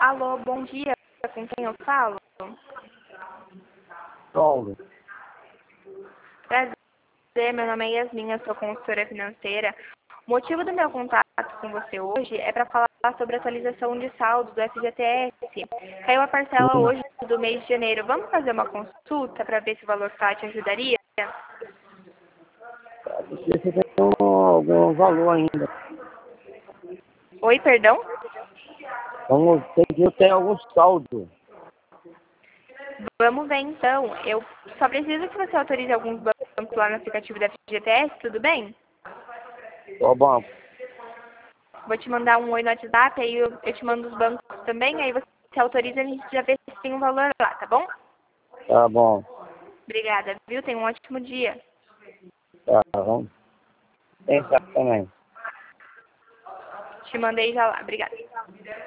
Alô, bom dia. Com quem eu falo? Paulo. Prazer, meu nome é Yasmin, eu sou consultora financeira. O motivo do meu contato com você hoje é para falar sobre a atualização de saldo do FGTS. Caiu a parcela Sim. hoje do mês de janeiro. Vamos fazer uma consulta para ver se o valor tá te ajudaria? Você tem algum valor ainda. Oi, perdão? Vamos ter que ter algum saldo. Vamos ver então. Eu só preciso que você autorize alguns bancos lá no aplicativo da FGTS, tudo bem? Tá bom. Vou te mandar um oi no WhatsApp, aí eu te mando os bancos também, aí você autoriza e a gente já vê se tem um valor lá, tá bom? Tá bom. Obrigada, viu? Tenha um ótimo dia. Tá, vamos pensar também. Te mandei já lá. Obrigada.